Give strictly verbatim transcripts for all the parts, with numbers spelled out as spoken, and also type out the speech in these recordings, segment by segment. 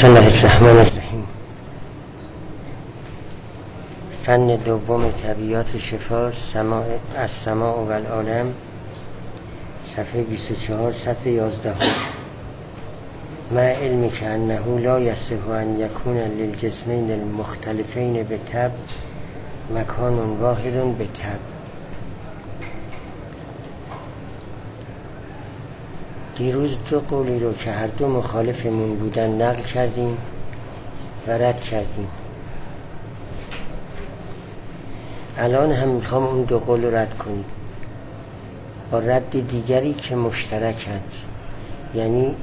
بسم الله الرحمن الرحیم. فن دوم طبیعات شفا، سماع از سماع و العالم، صفحه بیست و چهار، سطر یازده. مع علمی که انه لا یصح ان یکون للجسمین المختلفین به طبع مکان واحد به طبع. دیروز دو قولی رو که هر دو مخالفمون بودن نقل کردیم و رد کردیم. الان هم میخوام اون دو قول رو رد کنیم با رد دیگری که مشترکند. یعنی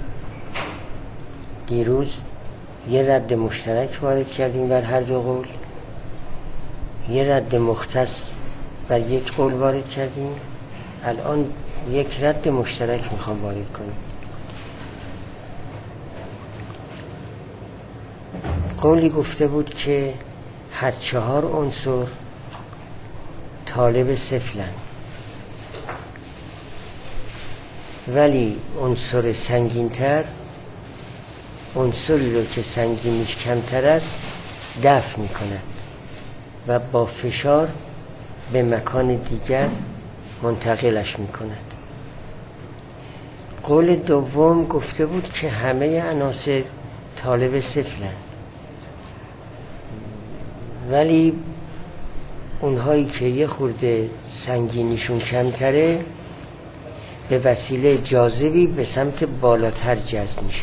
دیروز یه رد مشترک وارد کردیم بر هر دو قول، یه رد مختص بر یک قول وارد کردیم. الان یک رد مشترک میخوام وارد کنیم. قولی گفته بود که هر چهار عنصر طالب صفرند، ولی عنصر سنگین‌تر، عنصری رو که سنگینیش کمتر است، دفع میکند و با فشار به مکان دیگر منتقلش میکند. قول دوم گفته بود که همه عناصر طالب صفرند، ولی اونهایی که یه خورده سنگینیشون کمتره به وسیله جاذبی به سمت بالاتر جذب میشن.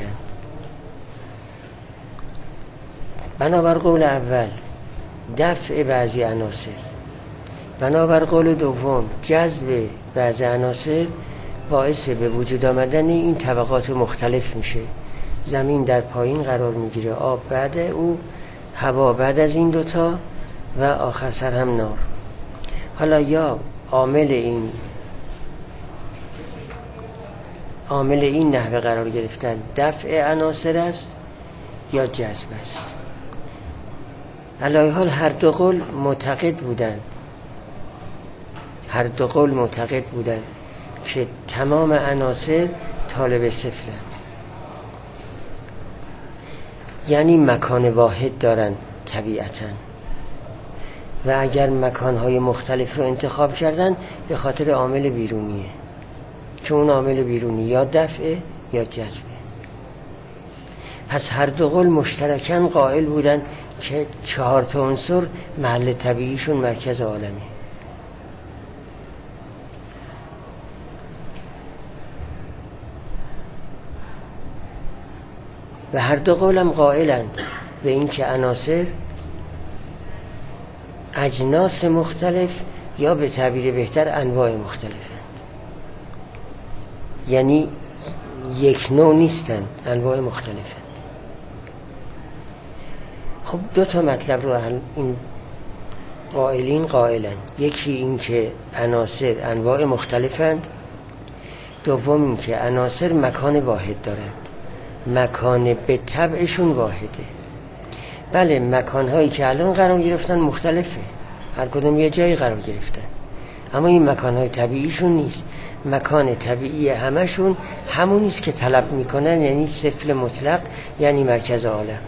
بنابر قول اول دفع بعضی عناصر، بنابر قول دوم جذب بعضی عناصر باعث به وجود آمدن این طبقات مختلف میشه. زمین در پایین قرار میگیره، آب بعد او، هوا بعد از این دوتا و آخر سر هم نار. حالا یا عامل این عامل این نحوه قرار گرفتن دفع عناصر است یا جذب است. علی حال هر دو قول معتقد بودند هر دو قول معتقد بودند که تمام عناصر طالب صفرند، یعنی مکان واحد دارند طبیعتاً، و اگر مکانهای مختلف رو انتخاب کردن به خاطر عامل بیرونیه که اون عامل بیرونی یا دفعه یا جذبه. پس هر دو قول مشترکاً قائل بودن که چهار تا عنصر محل طبیعیشون مرکز عالمه. و هر دو قولم قائلند به این که عناصر اجناس مختلف یا به تعبیر بهتر انواع مختلفند، یعنی یک نوع نیستند، انواع مختلفند. خب دو تا مطلب رو این قائلین قائلند. یکی این که عناصر انواع مختلفند، دوم این که عناصر مکان واحد دارند، مکان به طبعشون واحده. بله، مکانهایی که الان قرار گرفتن مختلفه، هر کدوم یه جایی قرار گرفتن، اما این مکانهای طبیعیشون نیست. مکان طبیعی همشون همونیست که طلب میکنن، یعنی صفر مطلق، یعنی مرکز عالم.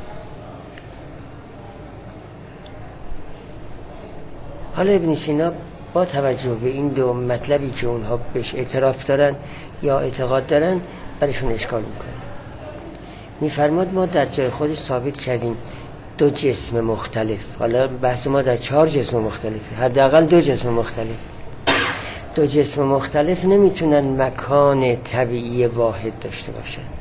حالا ابن سینا با توجه به این دو مطلبی که اونها بهش اعتراف دارن یا اعتقاد دارن برشون اشکال میکنه. میفرماد ما در جای خودش ثابت کردیم دو جسم مختلف. حالا بحث ما در چهار جسم مختلفه، حداقل دو جسم مختلف. دو جسم مختلف نمیتونن مکان طبیعی واحد داشته باشند.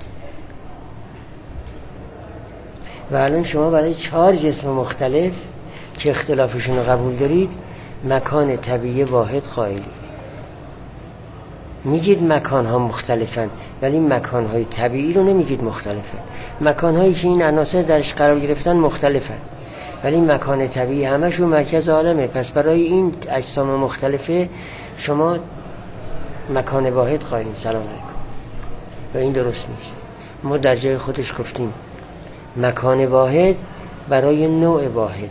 و الان شما برای چهار جسم مختلف که اختلافشون رو قبول دارید مکان طبیعی واحد قائلید. میگید مکانها مختلفن، ولی مکانهای طبیعی رو نمیگید مختلفن. مکانهایی که این عناصر درش قرار گرفتن مختلفن، ولی مکان طبیعی همشون مرکز عالمه. پس برای این اجسام مختلفه شما مکان واحد قائلین. سلام علیکم. و این درست نیست. ما در جای خودش گفتیم مکان واحد برای نوع واحد،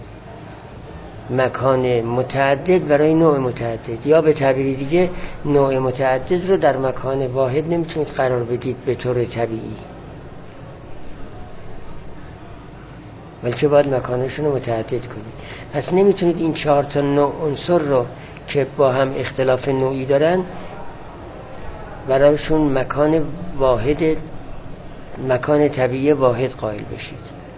مکان متعدد برای نوع متعدد، یا به تعبیر دیگه نوع متعدد رو در مکان واحد نمیتونید قرار بدید به طور طبیعی. بلکه باید مکانشون رو متعدد کنید. پس نمیتونید این چهار تا نوع عنصر رو که با هم اختلاف نوعی دارن برایشون مکان واحد، مکان طبیعی واحد قائل بشید.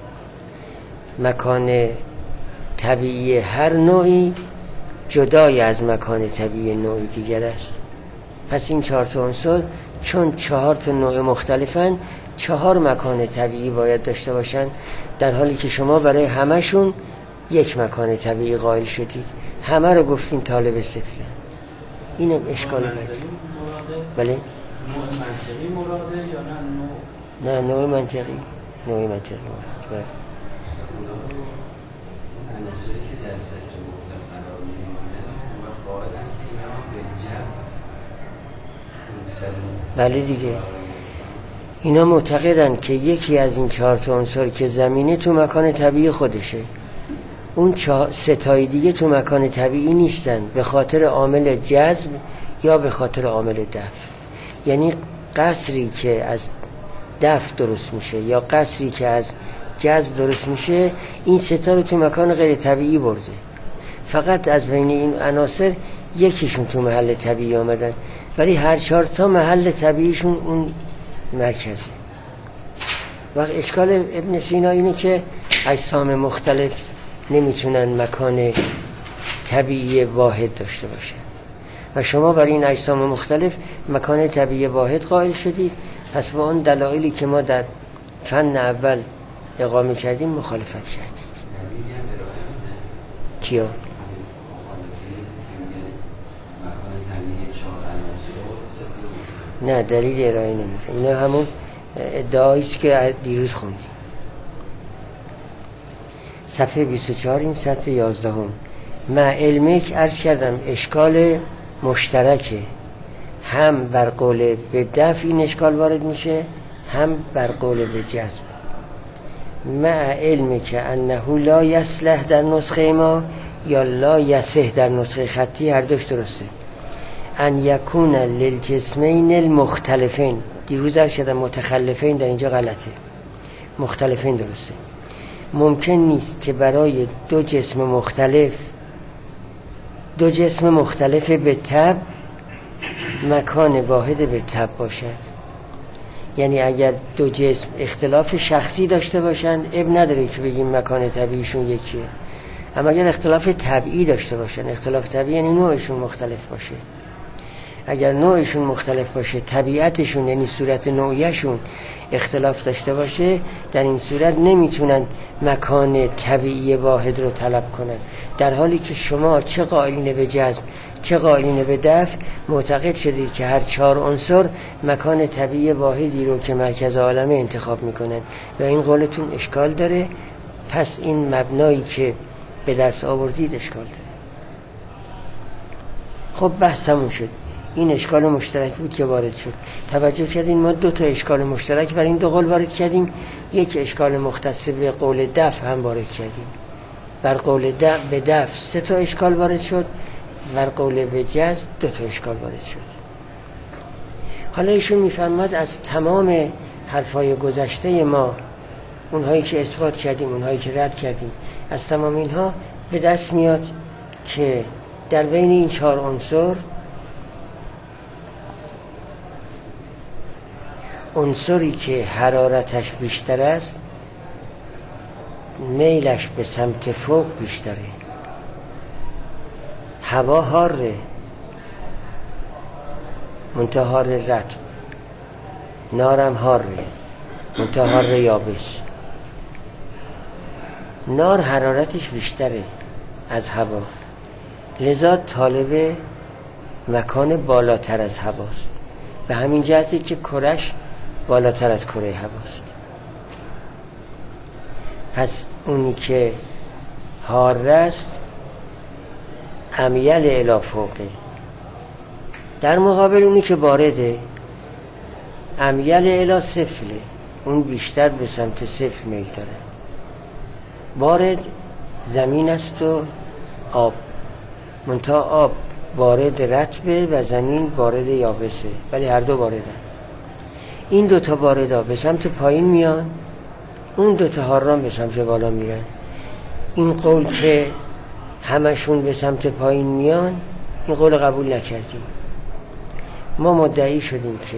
مکان طبیعی هر نوعی جدای از مکان طبیعی نوعی دیگر است. پس این چهار تا عنصر چون چهار تا نوع مختلفن، چهار مکان طبیعی باید داشته باشن، در حالی که شما برای همشون یک مکان طبیعی قائل شدید. همه رو گفتین طالب صفرند. اینم اشکال بعدی. بله؟ نوع منطقی مراده یا نه نوع؟ نه نوع منطقی. نوع منطقی مراده. عناصری که در سطح مطلق قرار می‌گیرند و قائلن که اینا به جمع. بله دیگه. اینا معتقدند که یکی از این چهار تا عنصر که زمینه تو مکان طبیعی خودشه، اون سه تای دیگه تو مکان طبیعی نیستن به خاطر عامل جذب یا به خاطر عامل دفع. یعنی قصری که از دفع درست میشه یا قصری که از جذب درست میشه، این سه تا رو تو مکان غیر طبیعی برده. فقط از بین این عناصر یکیشون تو محل طبیعی آمدن، ولی هر چهار تا محل طبیعیشون اون مرکزه. وقت اشکال ابن سینا اینه که اجسام مختلف نمیتونن مکان طبیعی واحد داشته باشن و شما برای این اجسام مختلف مکان طبیعی واحد قائل شدید. پس با اون دلایلی که ما در فن اول اقامه کردیم مخالفت کردید. کیا؟ نه دلیل ارائه نمیده. اینا همون ادعاییست که دیروز خوندیم. صفحه بیست و چهار این سطر یازده هم. مع علمک عرض کردم اشکال مشترکه، هم بر قول به دفع این اشکال وارد میشه، هم بر قول به جذب. مع علمک انه لا یصلح در نسخه ما یا لا یصح در نسخه خطی، هر دوش درسته. ان یکون للجسمین المختلفین، دیروز عرض کردم متخلفین در اینجا غلطه، مختلفین درسته. ممکن نیست که برای دو جسم مختلف دو جسم مختلف به تب مکان واحد به تب باشد. یعنی اگر دو جسم اختلاف شخصی داشته باشن اب نداره که بگیم مکان طبیعیشون یکیه، اما اگر اختلاف طبیعی داشته باشن، اختلاف طبیعی یعنی نوعشون مختلف باشه. اگر نوعشون مختلف باشه، طبیعتشون یعنی صورت نوعیشون اختلاف داشته باشه، در این صورت نمیتونن مکان طبیعی واحد رو طلب کنن. در حالی که شما چه قائلین به جذب چه قائلین به دفع معتقد شدید که هر چهار عنصر مکان طبیعی واحدی رو که مرکز عالمه انتخاب میکنن و این قولتون اشکال داره. پس این مبنایی که به دست آوردید اشکال داره. خب بحث تموم شد. این اشکال مشترک بود که وارد شد. توجه کردین ما دو تا اشکال مشترک برای این دو قول وارد کردیم، یک اشکال مختص به قول دفع هم وارد کردیم. بر قول دفع به دفع سه تا اشکال وارد شد، بر قول به جذب دو تا اشکال وارد شد. حالا ایشون میفرماد از تمام حرفای گذشته ما، اونهایی که اثبات کردیم اونهایی که رد کردیم، از تمام اینها به دست میاد که در بین این چهار عنصر عنصری که حرارتش بیشتر است میلش به سمت فوق بیشتره. هوا حاره، منتها حار رطب، نارم حاره، منتها حار یابس. نار حرارتش بیشتره از هوا، لذا طالب مکان بالاتر از هواست. به همین جهتی که کرش بالاتر از کره هواست. پس اونی که حار است امیل الی فوقه، در مقابل اونی که بارده امیل الی سفله، اون بیشتر به سمت سفل میل داره. بارد زمین است و آب، منتها آب بارد رطبه و زمین بارد یابسه، ولی هر دو باردن. این دوتا باردها به سمت پایین میان اون دو تا هاران به سمت بالا میرن. این قول که همشون به سمت پایین میان، این قول قبول نکردیم. ما مدعی شدیم که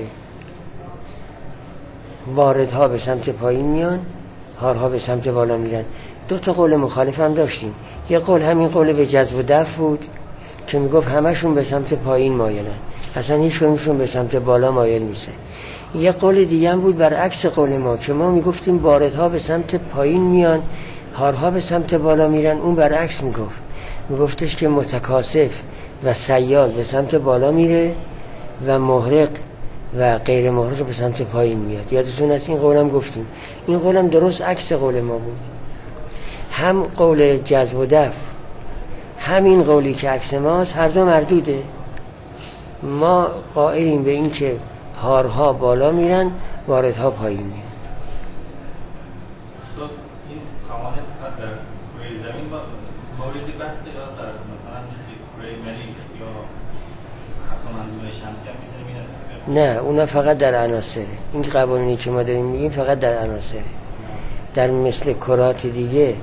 واردها به سمت پایین میان، هارها به سمت بالا میرن. دو تا قول مخالف هم داشتیم. یه قول همین قول به جذب و دفع بود که میگفت همشون به سمت پایین مایلن، اصلا هیچ کدومشون به سمت بالا مایل نیستن. یه قول دیگه هم بود برعکس قول ما که ما میگفتیم واردها به سمت پایین میان، هارها به سمت بالا میرن. اون برعکس میگفت، میگفتش که متکاسف و سیال به سمت بالا میره و محرق و غیر محرق به سمت پایین میاد. یادتون هست این قولم گفتیم. این قولم درست عکس قول ما بود. هم قول جذب و دفع، همین قولی که عکس ماست، هر دو مردوده. ما قائلیم به این که هارها بالا میرن، واردها پایین میان. استاد این قوانین فقط در کره زمین موردی بحثه یا در مثلا کره مریخ یا حتی منظومه شمسی هم میتونه بینه؟ نه، اونا فقط در عناصره. این قوانینی که ما داریم میگیم فقط در عناصره. در مثل کرات دیگه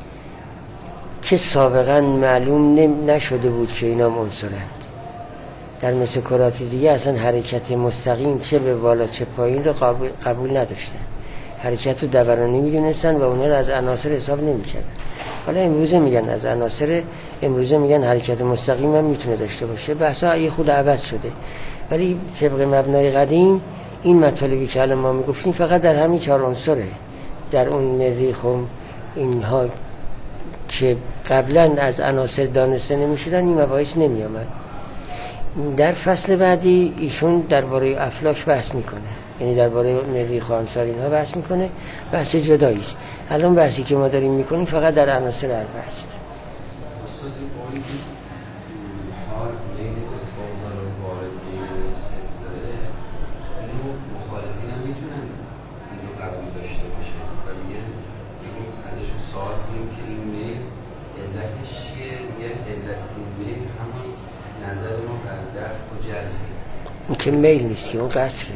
که سابقا معلوم نشده بود که اینا عنصرند، در مثل کرات دیگه اصلا حرکت مستقیم چه به بالا چه پایین رو قبول, قبول نداشتن. حرکت رو دورانی میدونستن و اونا رو از عناصر حساب نمیکردن. حالا امروزه میگن از عناصر، امروزه میگن حرکت مستقیم هم میتونه داشته باشه. بحثا یه خود عوض شده، ولی طبق مبنای قدیم این مطالبی که الان ما میگفتیم فقط در همین چهار عنصره. در اون مریخ و اینها که قبلا از عناصر دانسته نمیشدن این مباحث نمی آمد. در فصل بعدی ایشون درباره افلاک بحث میکنه، یعنی درباره مریخ و امثال اینها بحث میکنه. بحث جدایی است. الان بحثی که ما داریم میکنیم فقط در عناصر اربعه است. استاد قولی که هار بین فوق‌العاده رو وارد بین صفر داره، اینو مخالفین هم میتونن اینو قبول داشته باشه و میگن اینو ازشون سوال کنیم که این میل علتش چیه؟ میگن علت این میل همون نظر ما بر دفع و جذب. این که میل نیست که اون قصره.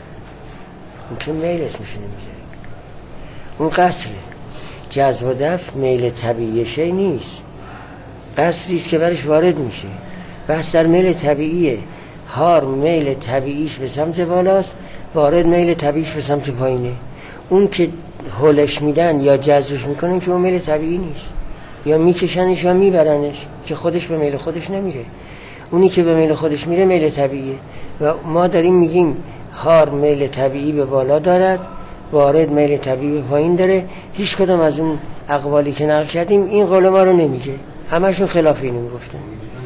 اون که میل اسمش نمیذاری. اون قصره. جذب و دفع میل طبیعی شی نیست، قصری است که برش وارد میشه. بحث در میل طبیعیه. هار میل طبیعیش به سمت بالاست، وارد میل طبیعیش به سمت پایینه. اون که هولش میدن یا جذبش میکنن که اون میل طبیعی نیست، یا میکشنش یا میبرنش، که خودش به میل خودش نمیره. اونی که به میل خودش میره میل طبیعیه. و ما داریم میگیم هار میل طبیعی به بالا دارد، وارد میل طبیعی به پایین داره. هیچ کدام از اون اقوالی که نقل کردیم این قول ما رو نمیگه، همشون خلاف اینو میگفتن.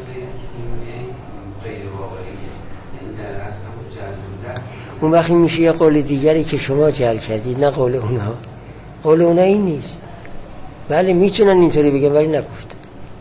اون وقتی میشه یه قول دیگری که شما جعل کردید، نه قول اونها. قول اونها این نیست. بله میتونن اینطوری بگن ولی نگفت.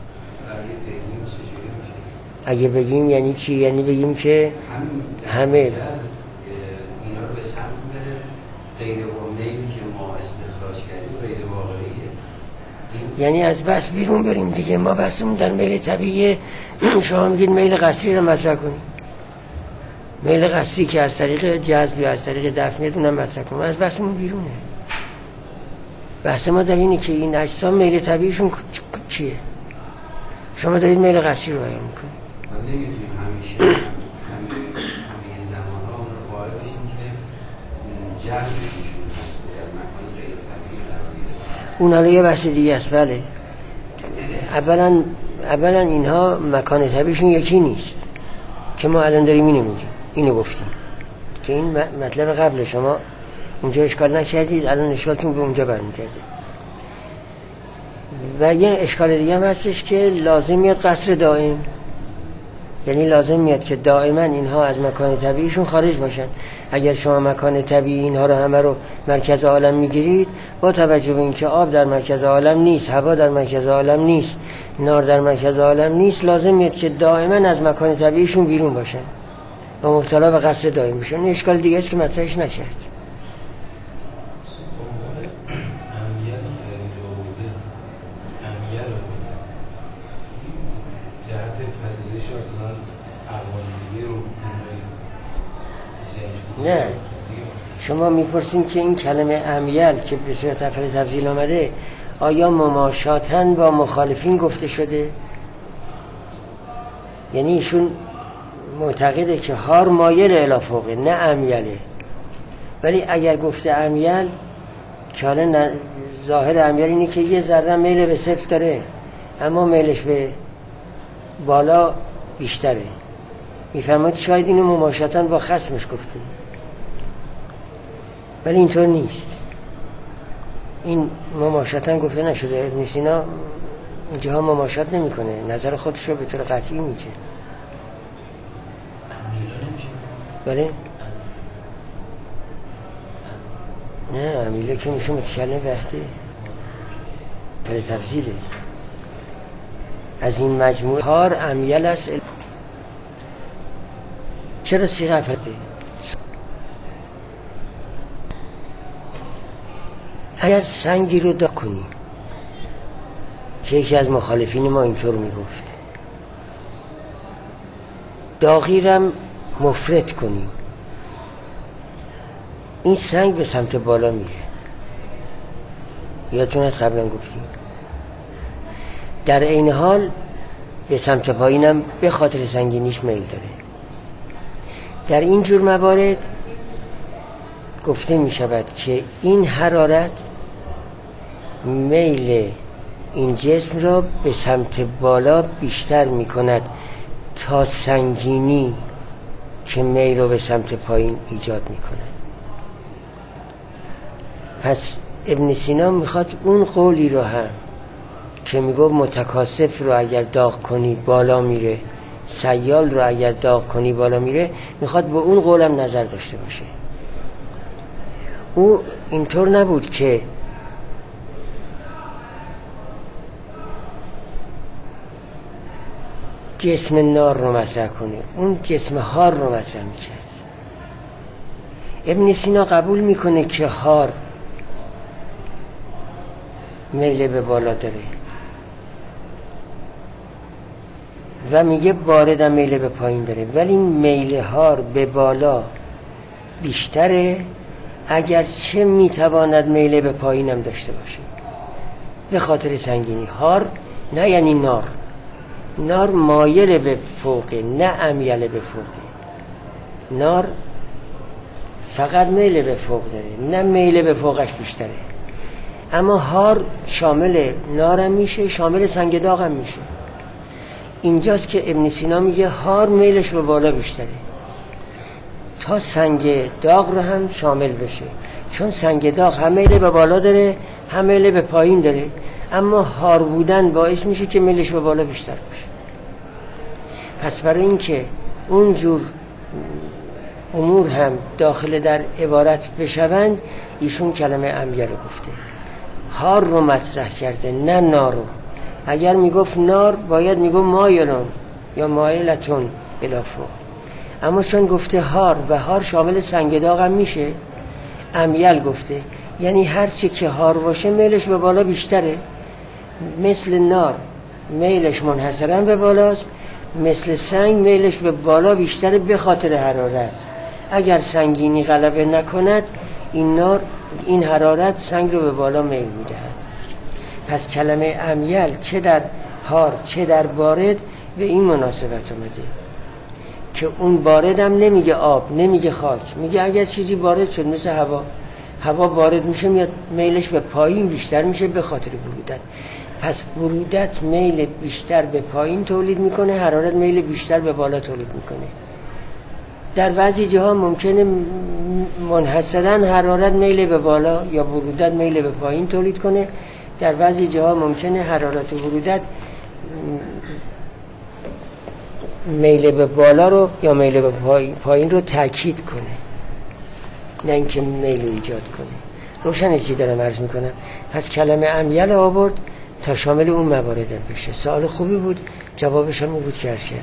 اگه بگیم یعنی چی؟ یعنی بگیم که همه اینا رو به سمت بره غیر واقعی که ما استخراج کردیم غیر واقعیه، یعنی از بس بیرون بریم دیگه. ما بسمون در میل طبیعیه، شما میگید میل قصری رو مطرح کنیم. میل قصری که از طریق جذب یا از طریق دفع میاد اونم مطرح کنیم. از بسمون بیرونه. بحث ما در اینه که این اجسام میل طبیعیشون چیه؟ شما دارید میل قصری رو بیان میکنید. ما نمیتونیم همیشه همه همه زمان ها اون رو وارد بشیم که جذبشون هست در مکان غیر طبیعی قرار گیره. اون حالا یه بحث دیگه است. بله اولا اولا اینها مکان طبیعیشون یکی نیست که ما الان داریم اینو میگیم، اینو گفتیم که این مطلب قبل شما اونجا اشکال نکردید، الان اشکالتون به اونجا برمیگرده. و یه اشکال دیگه هم هستش که لازم میاد قصر دائم، یعنی لازم میاد که دائما اینها از مکان طبیعیشون خارج باشن. اگر شما مکان طبیعی اینها رو همه رو مرکز عالم میگیرید، با توجه به اینکه آب در مرکز عالم نیست، هوا در مرکز عالم نیست، نار در مرکز عالم نیست، لازم میاد که دائما از مکان طبیعیشون بیرون باشن و مبتلا به قصر دائم بشن. این اشکال دیگه است که مطرحش نکرد. شما میپرسین که این کلمه امیل که به صورت افعال تفضیل آمده آیا مماشاتن با مخالفین گفته شده؟ یعنی ایشون معتقده که هار مایل الی فوقه نه امیله، ولی اگر گفته امیل که حالا ظاهر امیل اینه که یه ذره میل به صفر داره اما میلش به بالا بیشتره، میفرماید شاید اینو مماشاتن با خصمش گفته، ولی اینطور نیست. این مماشاتن گفته نشده. ابن سینا اینجاها مماشات نمیکنه، نظر خودش رو به طور قطعی میگه. بله؟ نه امیله که میشه متکلم وحده ولی تفضیله. از این مجموعه هار امیل است. چرا صیغه افعاله؟ اگر سنگی رو داغ کنیم که یکی از مخالفین ما اینطور میگفت، داغی رم مفرد کنیم، این سنگ به سمت بالا میره. یادتون از قبلا گفتیم. در این حال به سمت پایینم به خاطر سنگینیش میل داره. در این جور موارد گفته می شود که این حرارت میل این جسم را به سمت بالا بیشتر می کند تا سنگینی که میل را به سمت پایین ایجاد می کند. پس ابن سینا میخواد اون قولی رو هم که میگو متکاسف رو اگر داغ کنی بالا میره، سیال رو اگر داغ کنی بالا میره، میخواد با اون قولم نظر داشته باشه. او اینطور نبود که جسم نار رو مطرح کنه، اون جسم هار رو مطرح میکرد. ابن سینا قبول میکنه که هار میل به بالا داره و میگه باردم میل به پایین داره، ولی میل هار به بالا بیشتره اگر چه میتواند میل به پایینم داشته باشه به خاطر سنگینی. هار نه یعنی نار، نار مایل به فوقه نه امیل به فوقه. نار فقط میل به فوق داره نه میل به فوقش بیشتره. اما هار شامل نارم میشه، شامل سنگ داغم میشه. اینجاست که ابن سینا میگه هار میلش به بالا بیشتره تا سنگ داغ رو هم شامل بشه، چون سنگ داغ هم میل به بالا داره هم میل به پایین داره، اما هار بودن باعث میشه که میلش به بالا بیشتر باشه. پس برای این که اونجور امور هم داخل در عبارت بشوند، ایشون کلمه امیل رو گفته، هار رو مطرح کرده نه نار رو. اگر میگفت نار باید میگفت مایلون یا مایلتون الی فوق، اما چون گفته هار و هار شامل سنگ داغ هم میشه، امیل گفته، یعنی هرچی که هار باشه میلش به بالا بیشتره. مثل نار میلش منحصرا به بالاست، مثل سنگ میلش به بالا بیشتره به خاطر حرارت. اگر سنگینی غلبه نکند این نار این حرارت سنگ رو به بالا میل میدهد. پس کلمه امیل چه در هار چه در بارد به این مناسبت آمده که اون بارد هم نمیگه آب نمیگه خاک، میگه اگر چیزی بارد شد مثل هوا، هوا بارد میشه میاد میلش به پایین بیشتر میشه به خاطر برودت. پس برودت میل بیشتر به پایین تولید میکنه، حرارت میل بیشتر به بالا تولید میکنه. در بعضی جاها ممکنه منحصرا حرارت میل به بالا یا برودت میل به پایین تولید کنه، در بعضی جاها ممکنه حرارت و برودت میل به بالا رو یا میل به پایین رو تأکید کنه، نه اینکه میل رو ایجاد کنه. روشنه چی دارم عرض میکنم؟ پس کلمه امیل آورد تا شامل اون موارد بشه. سوال خوبی بود، جوابش هم بود که عرض کردم.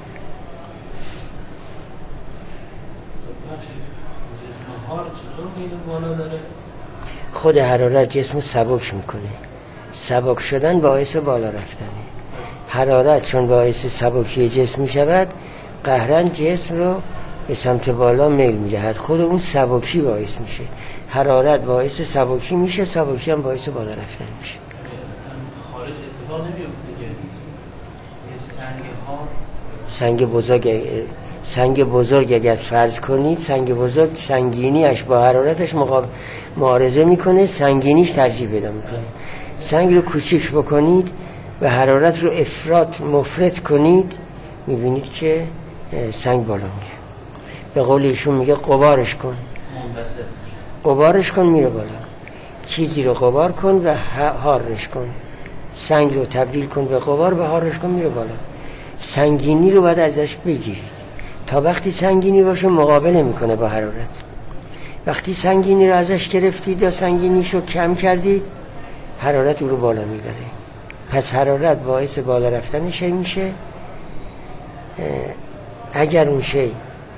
خود حرارت جسم سبک میکنه، سبک شدن باعث بالا رفتنه. حرارت چون باعث سبکی جسم میشود، قهرن جسم رو به سمت بالا میل میدهد. خود اون سبکی باعث میشه، حرارت باعث سبکی میشه، سبکی هم باعث بالا رفتن میشه. خارج اتفاق نمیفته که یه سنگ ها سنگ بزرگ سنگ بزرگ اگر فرض کنید، سنگ بزرگ سنگینیش با حرارتش مقابل معارضه میکنه، سنگینیش ترجیح پیدا میکنه. سنگ رو کوچیک بکنید و حرارت رو افراط مفرط کنید، میبینید که سنگ بالا میره. به قول ایشون میگه غبارش کن، منبسط غبارش کن میره بالا. چیزی رو غبار کن و حارش کن، سنگ رو تبدیل کن به غبار و حارش کن میره بالا. سنگینی رو باید ازش بگیرید تا وقتی سنگینی باشه مقابله میکنه با حرارت. وقتی سنگینی رو ازش گرفتید یا سنگینیش رو کم کردید، حرارت او رو بالا میبره. پس حرارت باعث بالا رفتن شی میشه. اگر اون شی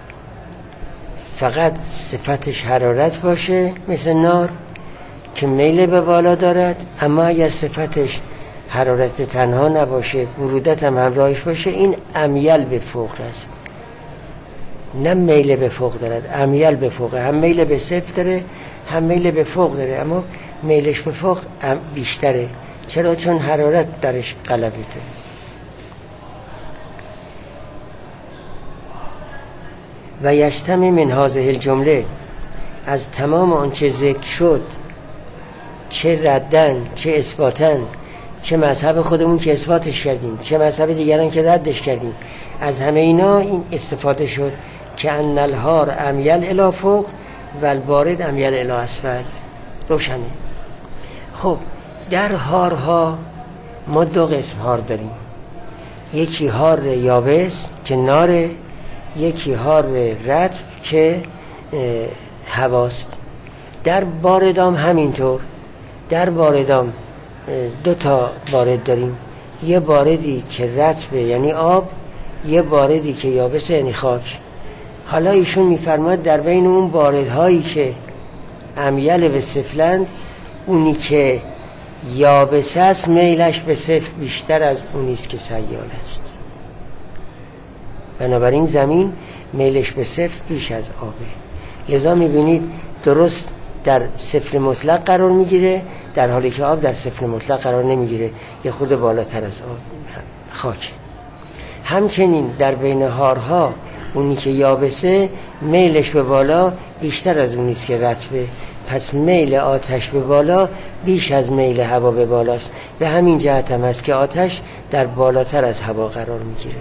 فقط صفتش حرارت باشه مثل نار که میل به بالا دارد، اما اگر صفتش حرارت تنها نباشه، برودت هم همراهش باشه، این امیل به فوق است، نه میل به فوق دارد، امیل به فوق، هم میل به صفر داره هم میل به فوق داره، اما میلش به فوق بیشتره. چرا؟ چون حرارت درش غلبه داره. و یجتمع من هذه الجمله، از تمام آنچه ذکر شد، چه ردن چه اثباتن، چه مذهب خودمون که اثباتش کردیم، چه مذهب دیگران که ردش کردیم، از همه اینا این استفاده شد که ان الهار امیل الی فوق و البارد امیل الی اسفل. روشنه. خب در هارها ما دو قسم هار داریم، یکی هار یابس که ناره، یکی هار رطب که هواست. در باردام همینطور. در باردام دو تا بارد داریم، یه باردی که رطبه یعنی آب، یه باردی که یابسه یعنی خاک. حالا ایشون میفرماد در بین اون باردهایی که امیل به صفرند، اونی که یابسه است میلش به صفر بیشتر از اونیست که سیال است. بنابراین زمین میلش به صفر بیش از آبه. لذا میبینید درست در صفر مطلق قرار میگیره، در حالی که آب در صفر مطلق قرار نمیگیره، یه خود بالاتر از آب خاک. همچنین در بین هارها اونی که یابسه میلش به بالا بیشتر از اونیست که رطبه، پس میل آتش به بالا بیش از میل هوا به بالاست. به همین جهت هم است که آتش در بالاتر از هوا قرار میگیره.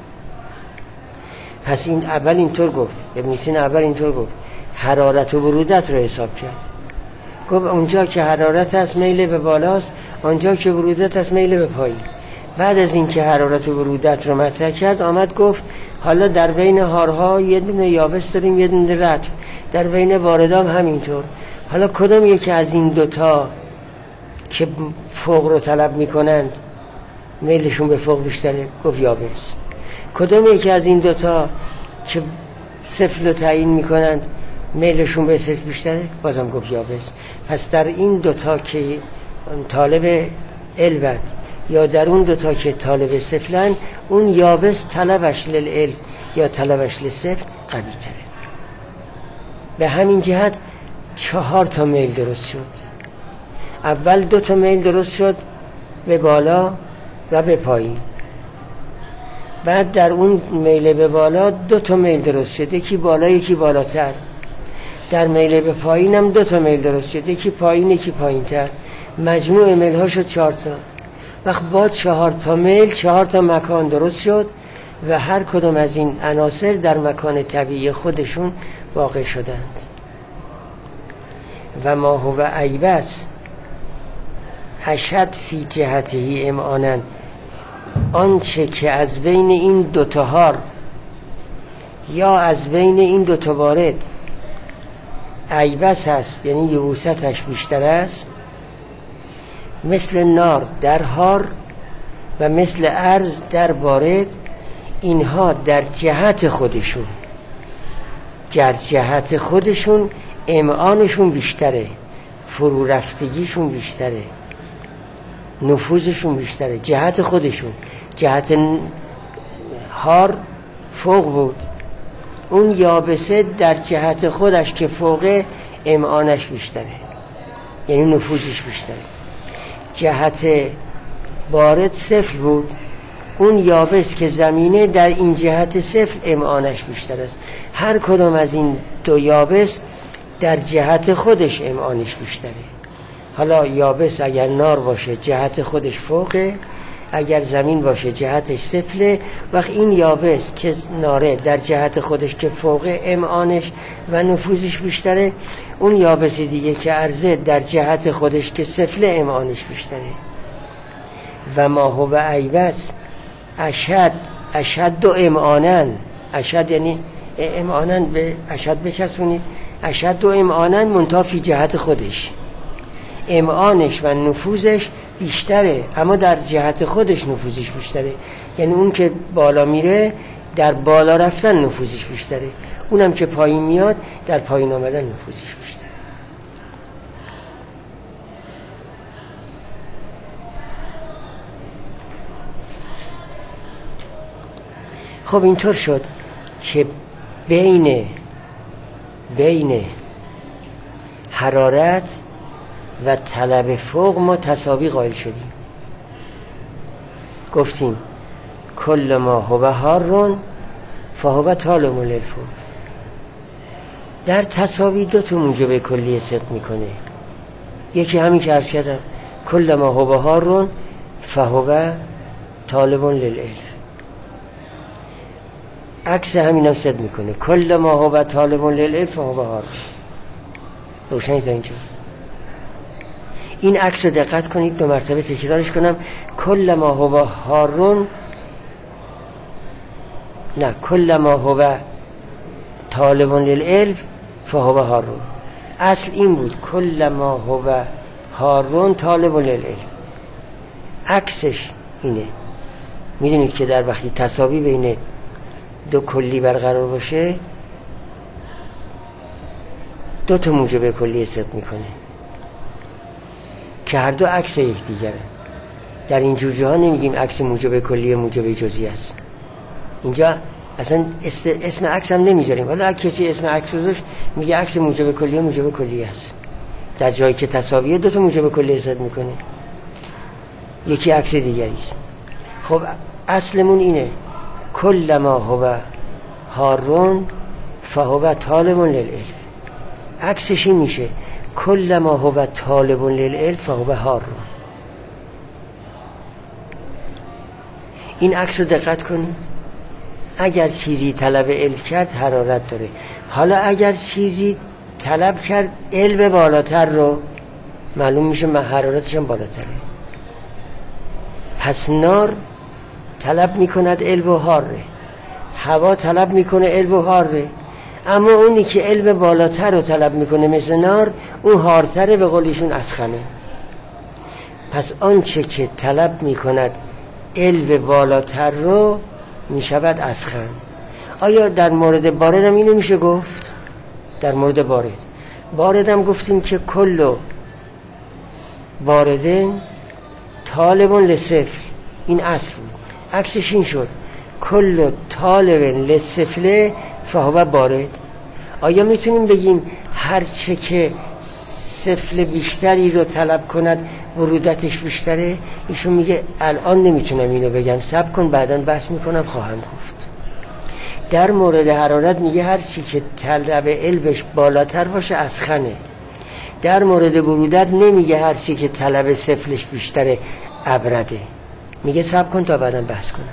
پس این اول اینطور گفت، ابن سینا اول اینطور گفت، حرارت و برودت رو حساب کرد. گفت اونجا که حرارت است میل به بالاست، اونجا که برودت است میل به پایین. بعد از این که حرارت و برودت رو مطرح کرد، آمد گفت حالا در بین هارها یه دونه یابس داریم یه دونه رطب، در بین باردام همینطور. حالا کدوم یکی از این دوتا که فوق رو طلب میکنند میلشون به فوق بیشتره؟ گفت یابس. کدوم یکی از این دوتا که صفر رو تعیین میکنند میلشون به صفر بیشتره؟ بازم گفت یابس. پس در این دوتا که طالب علمند یا در اون دوتا که طالب صفرند، اون یابس طلبش للعلم یا طلبش لصفر قوی تره. به همین جهت چهار تا میل درست شد. اول دو تا میل درست شد به بالا و به پایین. بعد در اون میل به بالا دو تا میل درست شد، یکی بالا یکی بالاتر. در میل به پایین هم دو تا میل درست شد، یکی پایین یکی پایین تر. مجموع میل ها شد چهار تا. وقت با چهار تا میل چهار تا مکان درست شد و هر کدوم از این عناصر در مکان طبیعی خودشون واقع شدند. و ما هو ایبس اشد فی جهته امعانن، آنچه که از بین این دوتا هار یا از بین این دوتا بارد ایبس هست، یعنی یبوستش بیشتر است، مثل نار در هار و مثل ارز در بارد، اینها در جهت خودشون در جهت خودشون امعانشون بیشتره، فرو رفتگیشون بیشتره، نفوذشون بیشتره. جهت خودشون، جهت هار فوق بود، اون یابسه در جهت خودش که فوق امعانش بیشتره، یعنی نفوذش بیشتره. جهت بارد صفر بود، اون یابس که زمینه در این جهت صفر امعانش بیشتر است. هر کدام از این دو یابس در جهت خودش امعانش بیشتره. حالا یابس اگر نار باشه جهت خودش فوقه، اگر زمین باشه جهتش صفره. وقت این یابس که ناره در جهت خودش که فوقه امعانش و نفوذش بیشتره، اون یابس دیگه که ارزه در جهت خودش که صفره امعانش بیشتره. و ما هو ایبس اشد اشد و امعانن، اشد یعنی امعانن، به اشد بچسبونید، اشد و امعانن منتها فی جهت خودش، امعانش و نفوذش بیشتره اما در جهت خودش نفوذش بیشتره. یعنی اون که بالا میره در بالا رفتن نفوذش بیشتره، اونم که پایین میاد در پایین آمدن نفوذش بیشتره. خب اینطور شد که بین بین حرارت و طلب فوق ما تساوی قائل شدیم. گفتیم کل ما هو حار فهو طالب للفوق. در تساوی دو تا موجب کلی صدق میکنه. یکی همین که عرض کردم، کل ما هو حار فهو طالب للالف. عکس همین هم صدق میکنه، کل ما هو طالب للالف فهو حار. روشنی تا اینجا؟ این عکس رو دقت کنید، دو مرتبه تکرارش کنم. کل ما هو حار، نه، کل ما هو طالب للعلم فهو حار. اصل این بود کل ما هو حار طالب للعلم، عکسش اینه. میدونید که در وقتی تساوی بین دو کلی برقرار باشه دو تا موجب کلی صدق میکنه که هر دو عکس یکدیگره. در این جور جاها نمیگیم عکس موجب کلی موجب جزئی است. اینجا اصلا اسم عکس هم نمیذاریم. حالا کسی اسم عکس رو داشت میگه عکس موجب کلی موجب کلی است. در جایی که تساویه دو تا موجب کلی صدق میکنه، یکی عکس دیگری است. خب اصلمون اینه کل ما هو حار فهو طالب للعلم. عکسش این میشه کل ما هو طالب للعلم فهو حار. این عکس رو دقت کنید. اگر چیزی طلب علم کرد حرارت داره. حالا اگر چیزی طلب کرد علم بالاتر رو، معلوم میشه من حرارتش هم بالاتره. پس نار طلب میکند علم و حاره، هوا طلب میکنه علم و حاره، اما اونی که علم بالاتر رو طلب میکنه مثل نار، اون حارتره، به قولیشون اسخنه. پس آنچه که طلب میکند علم بالاتر رو میشود اسخن. آیا در مورد بارد هم اینو میشه گفت؟ در مورد بارد بارد هم گفتیم که کلو باردن طالب لصفر، این اصل بود. عکسش این شد کلو طالب لصفر فهو بارد. آیا میتونیم بگیم هر چه که صفر بیشتری رو طلب کند ورودتش بیشتره؟ ایشون میگه الان نمیتونم اینو بگم، صبر کن بعداً بحث میکنم خواهم گفت. در مورد حرارت میگه هر چی که طلب علمش بالاتر باشه اسخنه. در مورد برودت نمیگه هر چی که طلب صفرش بیشتره ابرده، میگه صبر کن تا بعداً بحث کنم.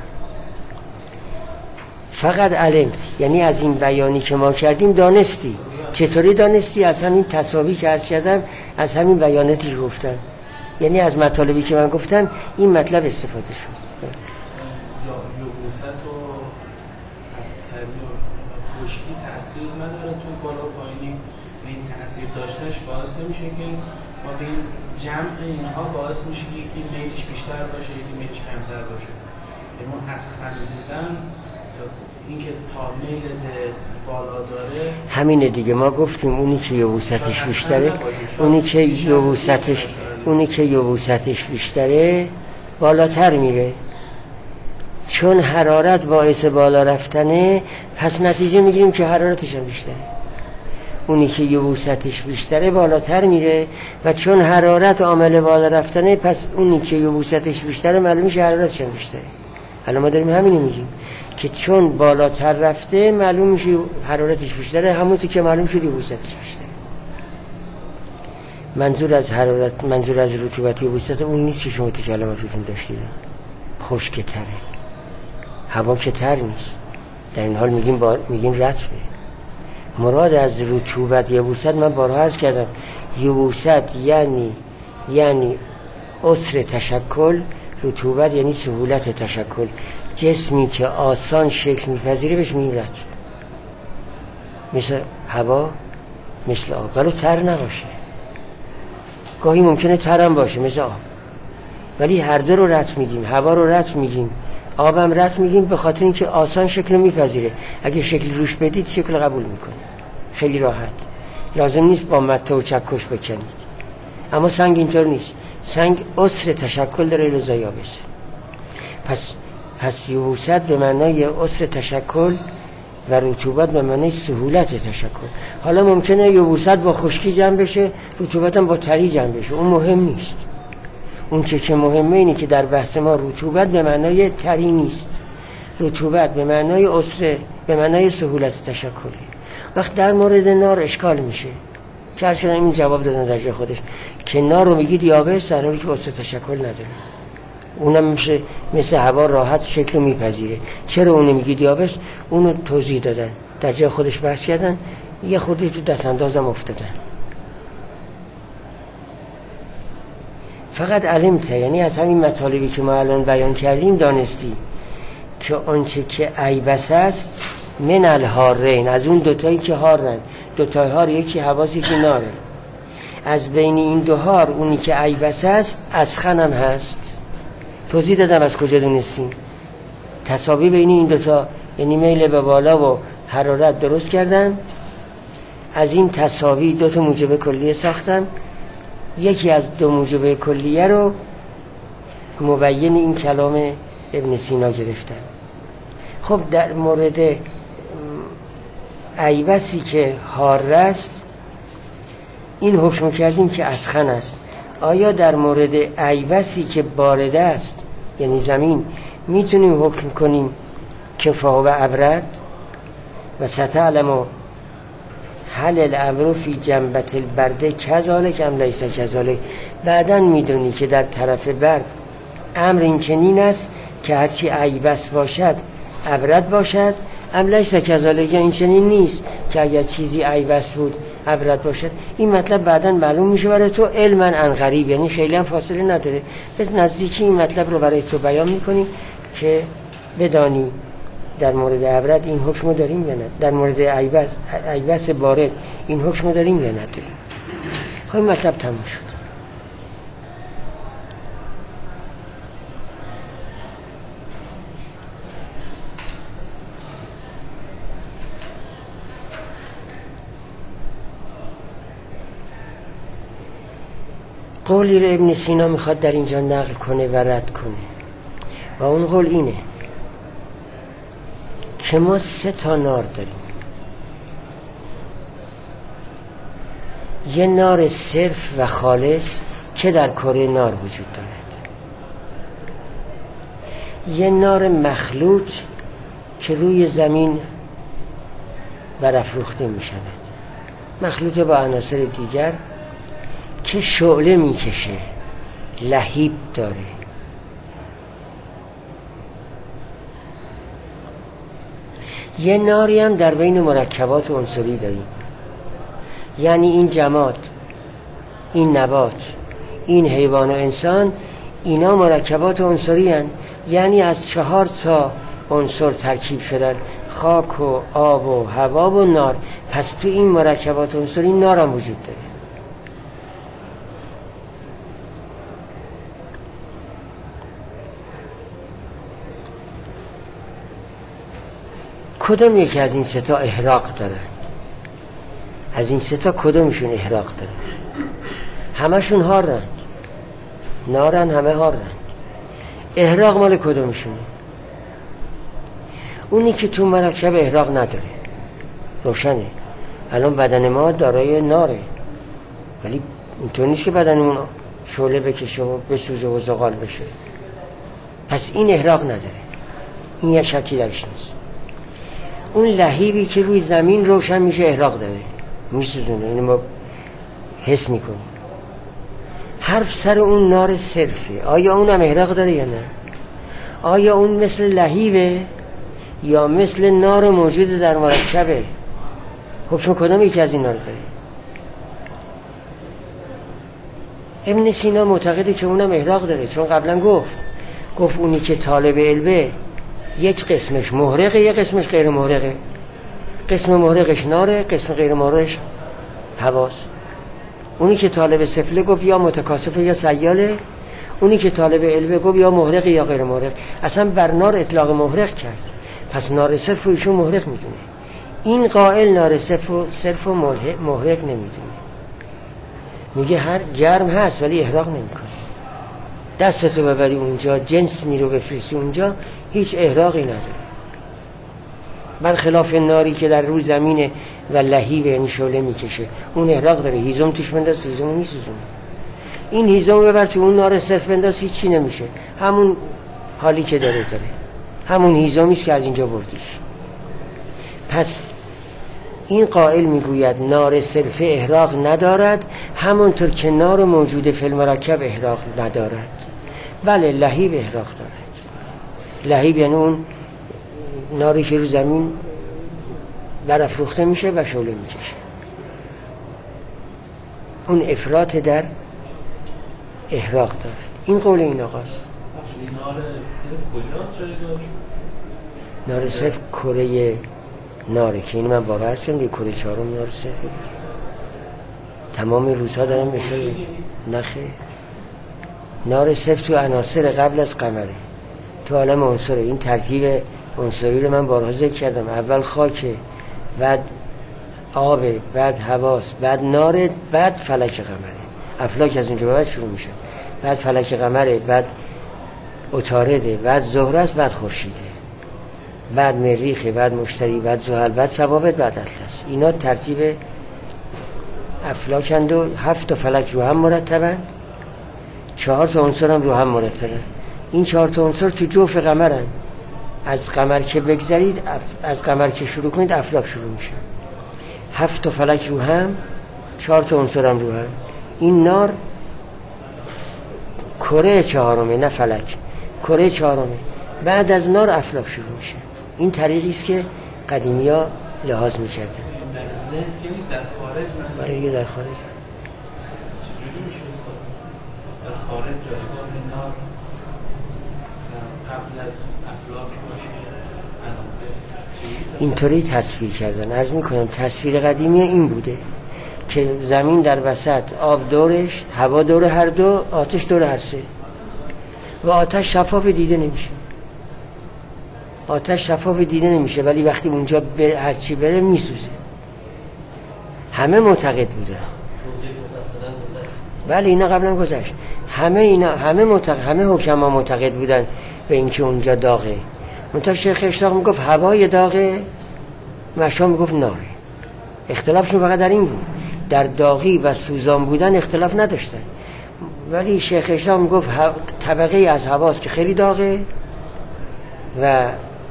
فقط علمت، یعنی از این بیانی که ما کردیم دانستی. چطوری دانستی؟ از همین تساوی که عرض کردم، از همین بیاناتی که گفتم، یعنی از مطالبی که من گفتم این مطلب استفاده شد. یا یبوست و از تغییر خشکی تأثیر نداره تو بالا پایینی، این تأثیر داشتنش باعث نمیشه که ما به این جمع اینها باعث میشه که یکی میلش بیشتر باشه یکی میلش کمتر باشه. یعنی اون از خندیدن این که تا میل به بالا داره همینه دیگه. ما گفتیم اونی که یبوستش بیشتره، اونی که یبوستش اونی که یبوستش بیشتره بالاتر میره، چون حرارت باعث بالا رفتنه، پس نتیجه میگیریم که حرارتش هم بیشتره. اونی که یبوستش بیشتره بالاتر میره و چون حرارت عامل بالا رفتنه، پس اونی که یبوستش بیشتره معلوم میشه حرارتش هم بیشتره. الان ما داریم همینو میگیم که چون بالاتر رفته معلوم میشه حرارتش بیشتره، همونطور که معلوم شد یبوستش بیشتره. منظور از حرارت، منظور از رطوبت یبوست اون نیست که شما تو کلماتتون داشتید. خشک تره، هوا که تر نیست. در این حال میگیم با... میگیم رطبه. مراد از رطوبت یبوست، من بارها عرض کردم، یبوست یعنی یعنی عسر تشکل، رطوبت یعنی سهولت تشکل. جسمی که آسان شکل میپذیره بهش میگیم رطب. مثل هوا، مثل آب، ولی تر نباشه. گاهی ممکنه ترم باشه مثل آب، ولی هر دو رو رطب میگیم. هوا رو رطب میگیم، آبم رطب میگیم، به خاطر اینکه آسان شکل میپذیره. اگه شکل روش بدید شکل قبول میکنه، خیلی راحت، لازم نیست با مته و چکش بکنید. اما سنگ اینطور نیست، سنگ عسر تشکل داره لذا یابسه. پس پس یبوست به معنای عسر تشکل و رطوبت به معنای سهولت تشکل. حالا ممکنه یبوست با خشکی جمع بشه، رطوبت هم با تری جمع بشه، اون مهم نیست. اون چه که مهمه اینه که در بحث ما رطوبت به معنای تری نیست، رطوبت به معنای عسر، به معنای سهولت تشکله. وقت در مورد نار اشکال میشه که هرچند این جواب دادن در جای خودش که نار رو میگید یابس در حالی که عسر تشکل نداره. اونم میشه مثل هوا راحت شکل رو میپذیره. چرا اونو میگید یابس؟ اونو توضیح دادن در جای خودش، بحث کردن، یه خودی تو دست اندازم افتادن. فقط علمت، یعنی از همین مطالبی که ما الان بیان کردیم دانستی که آنچه که عیبس است من الحارین، از اون دوتایی که هارن، دوتای هار، یکی حواس یکی ناره، از بین این دو هار اونی که عیبس است اسخن هم هست. توضیح دادم از کجا دونستیم. تساوی بین این دوتا، یعنی میل به بالا و حرارت درست کردم، از این تساوی دوتا موجب کلیه ساختم، یکی از دو موجب کلیه رو مبین این کلام ابن سینا گرفتم. خب در مورد عیبسی که حار است این حکم کردیم که اسخن است. آیا در مورد عیبسی که بارده است یعنی زمین میتونیم حکم کنیم که فهو ابرد و ستعلم هل الامر فی جنبت البرده کذالک ام لیس کذالک؟ بعداً میدونی که در طرف برد امر این چنین است که هرچی عیبس باشد ابرد باشد، ام لیس کذالک این چنین نیست که اگر چیزی عیبس بود ابرد باشد. این مطلب بعداً معلوم میشه برای تو علما عن غریب، یعنی خیلی هم فاصله نداره، به نزدیکی این مطلب رو برای تو بیان میکنیم که بدانی در مورد ابرد این حکم داریم یا نه، در مورد عیبس عیبس بارد این حکم داریم یا نداریم. خب این مطلب تموم شد. قولی رو ابن سینا میخواد در اینجا نقل کنه و رد کنه و اون قول اینه که ما سه تا نار داریم. یه نار صرف و خالص که در کره نار وجود دارد، یه نار مخلوط که روی زمین برافروخته می شود، مخلوط با عناصر دیگر که شعله می کشه، لهیب داره. یه ناری هم در بین مرکبات عنصری داریم، یعنی این جماد، این نبات، این حیوان و انسان، اینا مرکبات عنصری هستند، یعنی از چهار تا عنصر ترکیب شدن، خاک و آب و هوا و نار. پس تو این مرکبات عنصری نار هم وجود داره. کدوم یکی از این سه تا احراق دارند؟ از این سه تا کدومشون احراق دارند؟ همشون هارند، نارن، همه هارند. احراق مال کدومشونه؟ اونی که تو مرکب احراق نداره روشنه. الان بدن ما دارای ناره، ولی اینطور نیست که بدنمون شعله بکشه و بسوزه و زغال بشه. پس این احراق نداره، این یه شکی درش نیست. اون لهیبی که روی زمین روشن میشه احراق داره، میسوزونه، اینو ما حس میکنیم. حرف سر اون نار صرفه، آیا اونم احراق داره یا نه؟ آیا اون مثل لهیبه یا مثل نار موجود در مرکبه؟ حکم کدام یکی از اینا رو داره؟ ابن سینا معتقده که اونم احراق داره، چون قبلا گفت گفت اونی که طالب علمه یک قسمش محرقه، یک قسمش غیر محرقه. قسم محرقش ناره، قسم غیر محرقش هواست. اونی که طالب سفله گفت یا متکاسفه یا سیاله، اونی که طالب علمه گفت یا محرقه یا غیر محرق. اصلا بر نار اطلاق محرق کرد، پس نار صرف و ایشون محرق میدونه. این قائل نار صرف و صرف و محرق نمیدونه، میگه هر گرم هست ولی احراق نمیکنه. دستتو ببری اونجا، جنس میرو بفرستی اونجا، هیچ احراقی نداره. برخلاف ناری که در روی زمینه و لهیب یعنی شعله میکشه، اون احراق داره. هیزم توش بنداز، هیزم میسوزونه. این هیزم ببر تو اون نار صرف بنداز، هیچ چی نمیشه، همون حالی که داره داره، همون هیزمیست که از اینجا بردیش. پس این قائل میگوید نار صرف احراق ندارد، همونطور که نار موجود فی المرکب احراق ندارد. بله لهیب احراق دارد. لهیب یعنی اون ناری که رو زمین برافروخته میشه و شعله میکشه، اون افراط در احراق دارد. این قول این آقاست. نار صرف کجاست جایگاهش؟ نار صرف کره ناره که این من باور هستم دیگه کره چهارم نار صرف دیگه. تمام روزها دارم بشه نخه. نار صرف تو عناصر قبل از قمره، تو عالم عنصر. این ترتیب عنصری رو من بارها ذکر کردم. اول خاک، بعد آب، بعد هواست، بعد نار، بعد فلک قمره. افلاک از اونجا بعد شروع میشه، بعد فلک قمره، بعد عطارده، بعد زهره است، بعد خورشیده، بعد مریخ، بعد مشتری، بعد زحل، بعد ثوابت، بعد اطلس. اینا ترتیب افلاکند و هفت تا فلک رو هم مرتبند، چهار تا عنصر هم رو هم مرتبند. این چهار تا عنصر تو جوف قمرن. از قمر که بگذرید، از قمر که شروع کنید افلاک شروع میشن. هفت تا فلک رو هم، چهار تا عنصر هم رو هم. این نار کره چهارمه، نه فلک، کره چهارمه. بعد از نار افلاک شروع میشه. این طریقی است که قدیمی‌ها لحاظ می‌کردن. در ذهن که نیست، در خارج من برای یه در خارج چجوری میشه در خارج جایگاه نار قبل از افلاک باشه عناصر اینطوری تصویر کردن. عرض می‌کنم تصویر قدیمی این بوده که زمین در وسط، آب دورش، هوا دور هر دو، آتش دور هر سه، و آتش شفاف دیده نمیشه. آتش شفاف دیده نمیشه ولی وقتی اونجا بره، هرچی بره میسوزه. همه معتقد بودن. بله اینا قبلا گذشت. همه اینا همه معتقد، همه حکما معتقد بودن به اینکه اونجا داغه. منتها شیخ اشتاق میگفت هوای داغه، مشا میگفت ناره. اختلافشون فقط در این بود، در داغی و سوزان بودن اختلاف نداشتن. ولی شیخ اشتاق میگفت طبقه از هواست که خیلی داغه و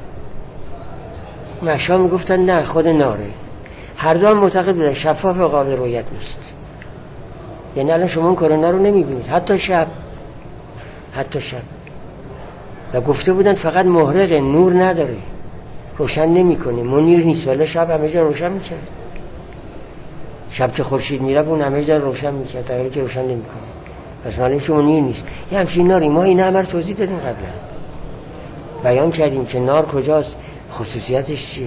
مشا میگفتن نه خود ناره. هر دو هم معتقد بودن شفاف و قابل رؤیت نیست. یعنی الان شما اون کرونا رو نمیبینید حتی شب، حتی شب. و گفته بودن فقط محرق، نور نداره، روشن نمیکنه، منیر نیست، ولی شب همه جا روشن میکرد. شب که خورشید میره اون همه جا روشن میکرد، در حالی که روشن نمیکنه. پس معلومه شما منیر نیست. یه همچین ناری ما این همه رو توضیح دادیم قبلا، بیان کردیم که نار کجاست، خصوصیتش چیه.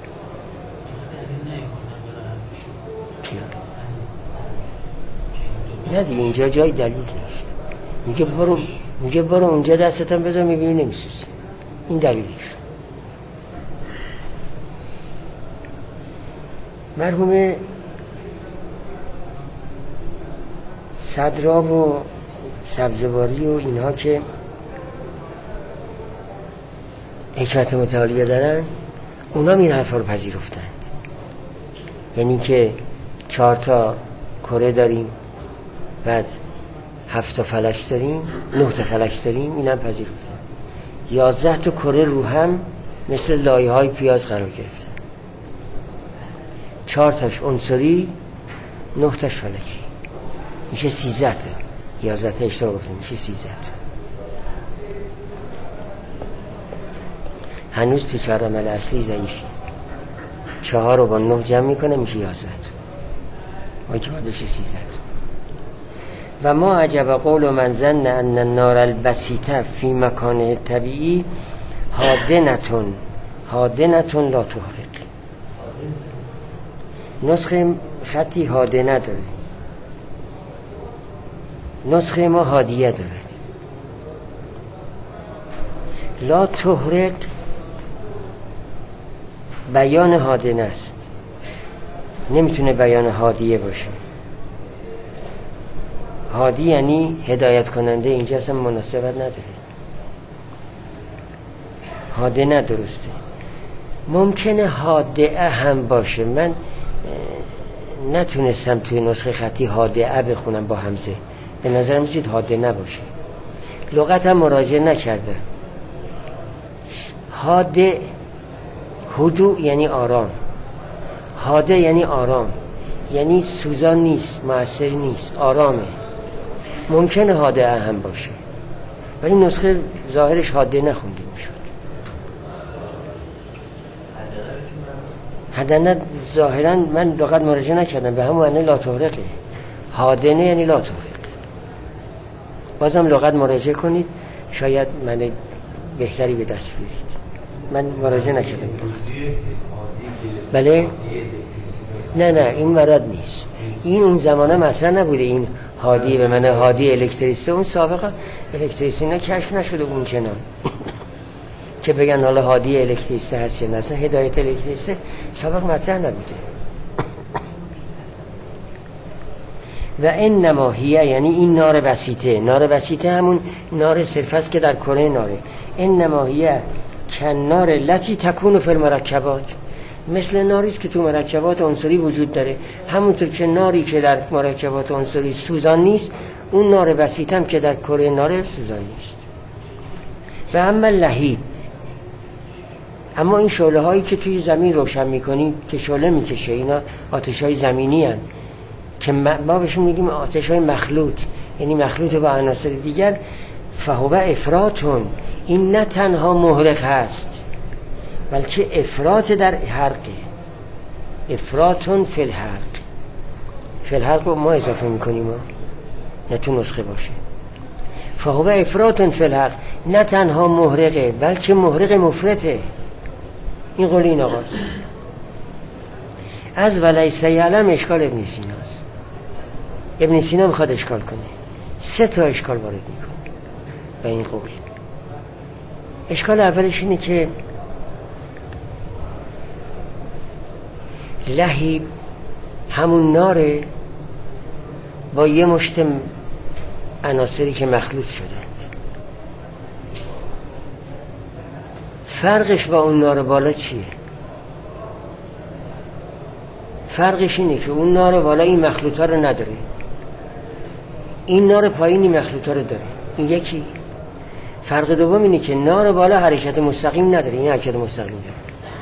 نه دیگه اینجا جای دلیل نیست. میگه برو میگه برو اونجا دستتم بذار میبینی نمیسوزی. این دلیلش. مرحوم صدرا و سبزواری و اینها که حکمت متعالیه دارن، اونا این حرفا رو پذیرفتند. یعنی که چهار تا کره داریم، بعد هفت تا فلک داریم، نه تا فلک داریم، این هم پذیرفتن. یازده تا کره رو هم مثل لایه های پیاز قرار گرفتن، چهار تاش عنصری، نه تاش فلکی، میشه سیزده تا. یازده تا اشتباه گفتم، میشه سیزده تا. هنوز تو چهار عمل اصلی ضعیفی. چهار رو با نه جمع میکنه میشه یازده تا، اون که باید بشه سیزده تا. و ما عجب قول من ظن ان النار البسیطه فی مکانه طبیعی حادنتون حادنتون لا تحرق. نسخه خطی حادنه داره، نسخه ما حادیه دارد. لا تحرق بیان حادنه است، نمیتونه بیان حادیه باشه. هادی یعنی هدایت کننده، اینجا اصلا مناسبت نداره. حادنه درسته. ممکنه حادعه هم باشه. من نتونستم توی نسخه خطی حادعه بخونم با همزه، به نظرم میسید حادنه باشه. لغت هم مراجعه نکردم. حاده هدوء یعنی آرام، حاده یعنی آرام، یعنی سوزان نیست، مؤثر نیست، آرامه. ممکنه حاده هم باشه، ولی نسخه ظاهرش حاده نخونده میشد. حدنه ظاهرا من لغت مراجعه نکردم، به همون معنی لا تحرقه. حادنه یعنی لا تحرق. بازم لغت مراجعه کنید، شاید من بهتری به دست بیارید. من مراجعه نکردم. بله؟ نه نه این مراد نیست. این اون زمانه مطرح نبوده. این هادی به من هادی الکتریسته، اون سابقا الکتریسته اینا کشف نشده اون چنان که بگن حالا هادی الکتریسته هست یا نه. اصلا هدایت الکتریسته سابق مطرح نبوده. و انما هیه یعنی این نار بسیطه. نار بسیطه همون نار صرف است که در کره ناره. انما هیه کنار لتی تکون فی المرکبات، مثل ناریست که تو مرکبات عنصری وجود داره. همونطور که ناری که در مرکبات عنصری سوزان نیست، اون نار بسیط هم که در کره ناره سوزان نیست. و اما لهیب، اما این شعله هایی که توی زمین روشن میکنی که شعله میکشه، اینا آتش های زمینی هن که ما بهشون میگیم آتش های مخلوط، یعنی مخلوط با عناصر دیگر. فهو افراطون، این نه تنها محرق هست بلکه افراط در حرقه. افراطون فی الحرق، فی الحرق رو ما اضافه میکنیم ما. نه تو نسخه باشه. فهو افراطون فی الحرق، نه تنها محرقه بلکه محرق مفرطه. این قول این آقاست. از ولیس یعلم اشکال ابن سیناست. ابن سینا میخواد اشکال کنه، سه تا اشکال وارد میکنه به این قول. اشکال اولش اینه که لهیب همون ناره با یه مشت عناصری که مخلوط شدند. فرقش با اون نار بالا چیه؟ فرقش اینه که اون نار بالا این مخلوطا رو نداره، این نار پایین این مخلوطا رو داره. این یکی. فرق دوم اینه که نار بالا حرکت مستقیم نداره، این حرکت مستقیم داره.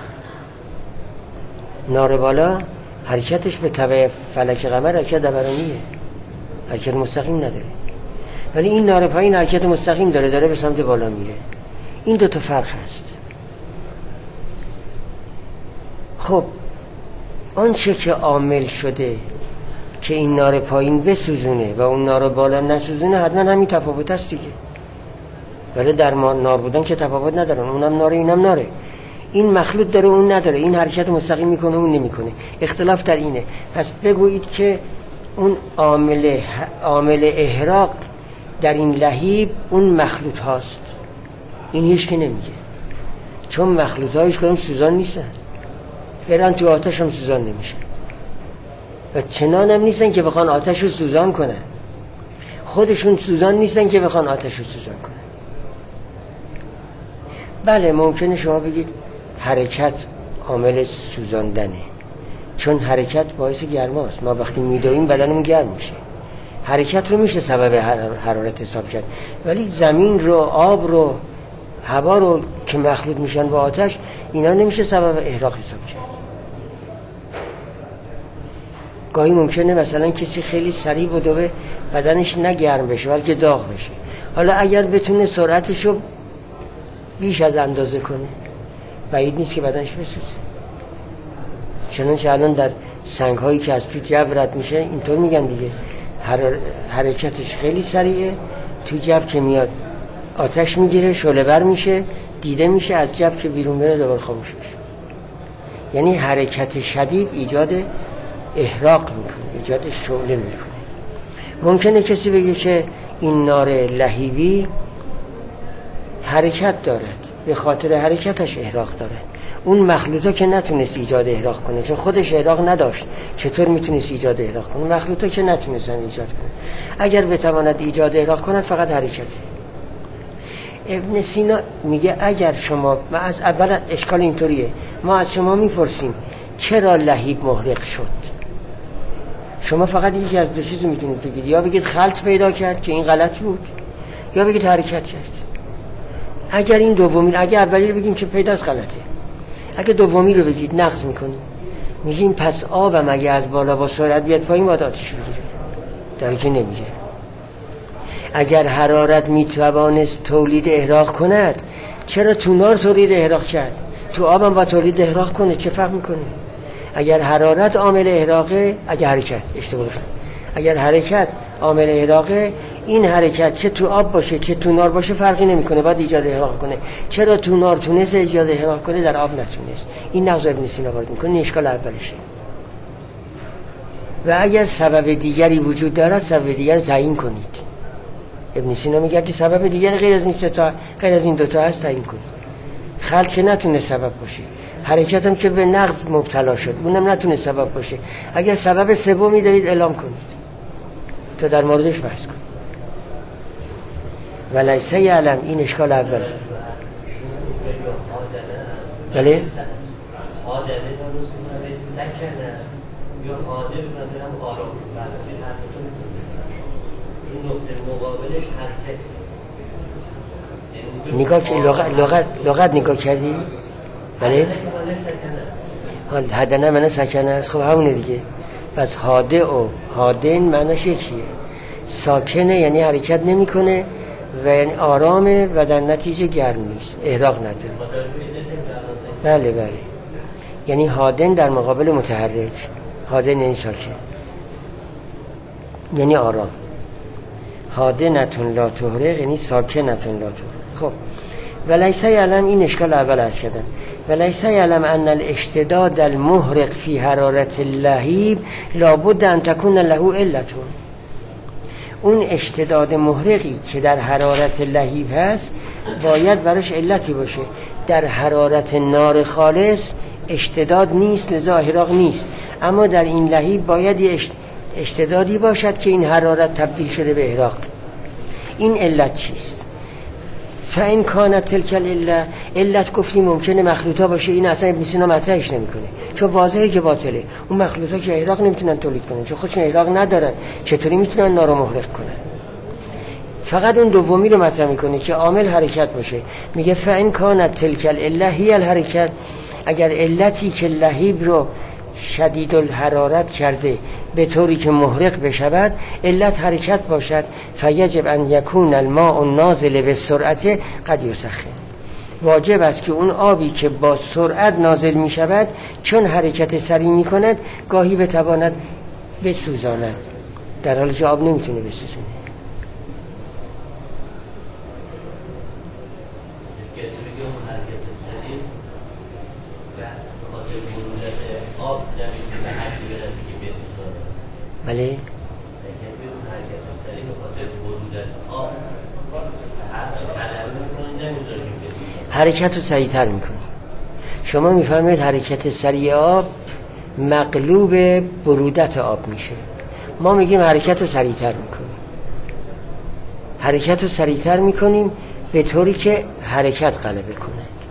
نار بالا حرکتش به تبع فلک قمر حرکت دورانیه، حرکت مستقیم نداره. ولی این نار پایین حرکت مستقیم داره، داره به سمت بالا میره. این دو تا فرق هست. خب آنچه که عامل شده که این نار پایین بسوزونه و اون نار بالا نسوزونه، حتما همین تفاوت هست دیگه. ولی در نار بودن که تفاوت ندارن، اونم ناره اینم ناره. این مخلوط داره اون نداره، این حرکت مستقیم میکنه اون نمیکنه. اختلاف در اینه. پس بگویید که اون عامل عامل احراق در این لهیب اون مخلوط هاست. این هیچ که نمیگه، چون مخلوط هایش کدوم سوزان نیستن، برن تو آتش هم سوزان نمیشن و چنان هم نیستن که بخوان آتش رو سوزان کنن. خودشون سوزان نیستن که بخوان آتش رو سوزان کنن. بله ممکنه شما بگید حرکت عامل سوزاندنه، چون حرکت باعث گرماست. ما وقتی میدویم بدنمون گرم میشه. حرکت رو میشه سبب حرارت حساب کرد، ولی زمین رو، آب رو، هوا رو که مخلوط میشن با آتش، اینا نمیشه سبب احراق حساب کرد. گاهی ممکنه مثلا کسی خیلی سریع بدوه بدنش نه گرم بشه بلکه داغ بشه. حالا اگر بتونه سرعتش رو بیش از اندازه کنه، بعید نیست که بدنش بسوزه. چنانچه الان در سنگ هایی که از تو جو رد میشه اینطور میگن دیگه، حرکتش خیلی سریعه، تو جو که میاد آتش میگیره، شعله ور میشه، دیده میشه، از جو که بیرون بره دوباره خاموش میشه. یعنی حرکت شدید ایجاد احراق میکنه، ایجاد شعله میکنه. ممکنه کسی بگه که این نار لهیبی حرکت دارد، به خاطر حرکتش احراق دارد. اون مخلوطا که نتونست ایجاد احراق کنه، چون خودش احراق نداشت، چطور میتونست ایجاد احراق کنه؟ مخلوطا که نتونستن ایجاد کنه. اگر بتواند ایجاد احراق کند فقط حرکته. ابن سینا میگه اگر شما، ما از اول اشکال اینطوریه، ما از شما میپرسیم چرا لهیب محرق شد، شما فقط یکی از دو چیز میتونید بگید، یا بگید خلط پیدا کرد که این غلط بود، یا بگید حرکت کرد. اگر این دومی، اگر اولی رو بگیم که پیداست غلطه، اگه دومی رو بگید نقض میکنیم. میگیم پس آبم اگه از بالا با سرعت بیاد پایین باید آتش بگیره، در که نمیگیره. اگر حرارت میتوانست تولید احراق کند، چرا تو نار تولید احراق کرد؟ تو آبم با تولید احراق کنه، چه فرق میکنه؟ اگر حرارت عامل احراقه، اگر حرکت اشتباه گفتم، اگر حرکت عامل احراقه، این حرکت چه تو آب باشه چه تو نار باشه فرقی نمیکنه، باید ایجاد احراق کنه. چرا تو نار تونست ایجاد احراق کنه، در آب نتونست؟ این نقض ابن سینا وارد میکنه، این اشکال اولشه. و اگر سبب دیگری وجود دارد، سبب دیگری تعیین کنید. ابن سینا میگه که سبب دیگری غیر از این سه تا، غیر از این دو تا هست، تعیین کنید. خلط که نتونه سبب باشه، حرکت هم که به نقض مبتلا شد اونم نتونه سبب باشه. اگر سبب سومی دارید اعلام کنید تا در موردش بحث کنید. ولیسه یعلم، این اشکال اوله. بله آدله درست سکنه یا عادل کنه هم آرام برای حرفتون چون نقطه مقابلش حرکت. نگاه که لغت لغت لغت نگاه کردی؟ بله؟ حال هدنه معنی سکنه است. خب همونه دیگه. پس هاده و هادن معنیش یکیه. ساکنه یعنی حرکت نمیکنه و یعنی آرامه و در نتیجه گرم نیست، احراق نداره. بله بله. یعنی هادن در مقابل متحرک، هادن یعنی ساکن، یعنی آرام. هادنتون لا تحرق یعنی ساکنتون لا تحرق. خب ولیسه یعلم، این اشکال اول عرض کردم. ولیسه یعلم ان الاشتداد المحرق فی حرارت اللهیب لابد ان تکون له علتون. اون اشتداد محرقی که در حرارت لهیب هست باید براش علتی باشه. در حرارت نار خالص اشتداد نیست، لذا احراق نیست، اما در این لهیب باید یه اشتدادی باشد که این حرارت تبدیل شده به احراق. این علت چیست؟ فإن کانت تلک العله، علت گفتیم ممکنه مخلوطا باشه، این اصلا ابن سینا مطرحش نمیکنه چون واضحه که باطله. اون مخلوطا که احراق نمیتونن تولید کنن چون خودشون احراق ندارن، چطوری میتونن نارو محرق کنن؟ فقط اون دومی رو مطرح میکنه که عامل حرکت باشه. میگه فإن کانت تلک العله هی الحرکت، اگر علتی که لهیب رو شدید الحرارت کرده به طوری که محرق بشود علت حرکت باشد، فیجب ان یکون الماء النازل به سرعت قد یسخن، واجب است که اون آبی که با سرعت نازل می شود چون حرکت سریع می کند گاهی بتواند بسوزاند، در حالی که آب نمیتونه بسوزونه. بله حرکت رو سریع‌تر میکنی. شما میفرمایید حرکت سریع آب مغلوب برودت آب میشه، ما میگیم حرکت رو سریع‌تر میکنیم. حرکت رو سریع‌تر میکنیم به طوری که حرکت غلبه کند.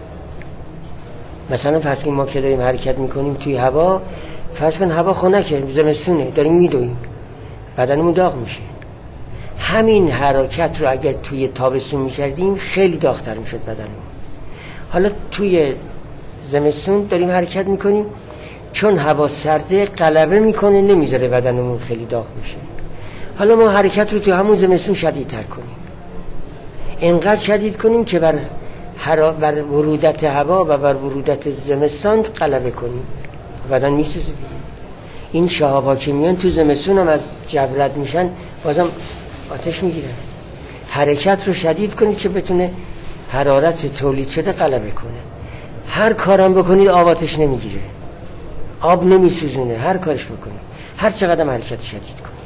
مثلا فرض کن ما که داریم حرکت میکنیم توی هوا، فرض کن هوا خنکه، زمستونه، داریم میدویم، بدنمون داغ میشه. همین حرکت رو اگر توی تابستون میکردیم خیلی داغ‌تر میشد بدنمون. حالا توی زمستون داریم حرکت میکنیم، چون هوا سرده غلبه میکنه، نمیذاره بدنمون خیلی داغ بشه. حالا ما حرکت رو توی همون زمستون شدیدتر کنیم، انقدر شدید کنیم که بر هر بر ورودت هوا و بر ورودت زمستان غلبه کنیم، بدن میسوزه. این شهاب‌ها که میان تو زمستون هم از جبرت میشن، بازم آتش میگیرن. حرکت رو شدید کنید که بتونه حرارت تولید شده غلبه کنه. هر کارم بکنید آب آتش نمیگیره، آب نمیسوزونه، هر کارش بکنید، هر چقدر حرکت شدید کنید.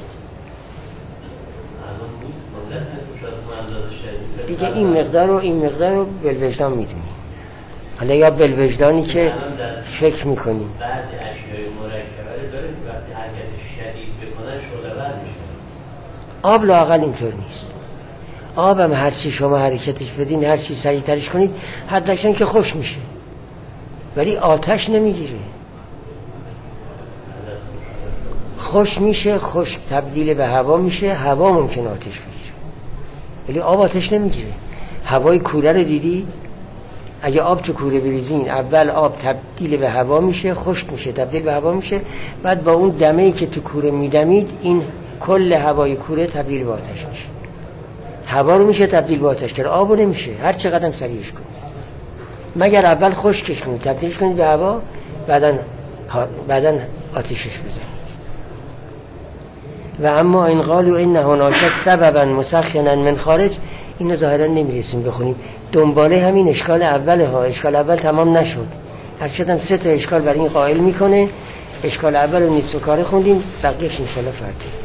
دیگه این مقدار رو این مقدار رو بالوجدان میدونیم. حالا یا بالوجدانی که فکر میکنیم بعضی اشیای مرکبه داره که وقتی حرکت شدید بکنن شعله‌ور میشه. آب لااقل اینطور نیست. آب هم هر چی شما حرکتش بدین، هر چی سریعترش کنید، حداکثر که خوش میشه، ولی آتش نمیگیره. خوش میشه، خوش تبدیل به هوا میشه، هوا ممکن آتش بگیره، ولی آب آتش نمیگیره. هوای کوره رو دیدید؟ اگه آب تو کوره بریزین، اول آب تبدیل به هوا میشه، خشک میشه، تبدیل به هوا میشه، بعد با اون دمه‌ای که تو کوره میدمید، این کل هوای کوره تبدیل به آتش میشه. هوا رو میشه تبدیل به آتش کرد، آب رو نمیشه، هر چقدر سریعش کنید. مگر اول خشکش کنید، تبدیلش کنید به هوا، بعدن بعدن آتشش بزنید. و اما این قالوا انه هناك سببا مسخنا من خارج، اینو ظاهرا نمیرسیم بخونیم. دنباله همین اشکال اوله ها، اشکال اول تمام نشد. هرچند هم سه تا اشکال برای این قائل میکنه. اشکال اول رو نصف کاره خوندیم، بقیه‌اش ان شاء الله فردا.